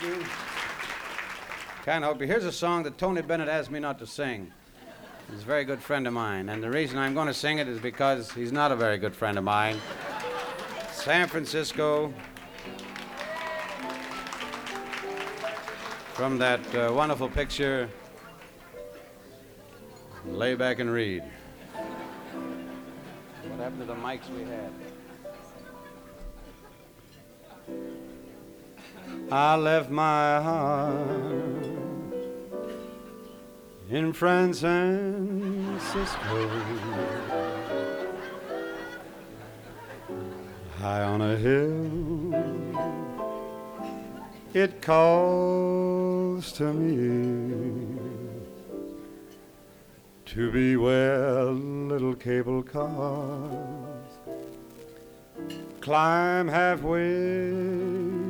you. Can't help you. Here's a song that Tony Bennett asked me not to sing. He's a very good friend of mine, and the reason I'm going to sing it is because he's not a very good friend of mine. San Francisco, from that wonderful picture, Lay Back and Read. What happened to the mics we had? I left my heart in Francisco, high on a hill. It calls to me to be where little cable cars climb halfway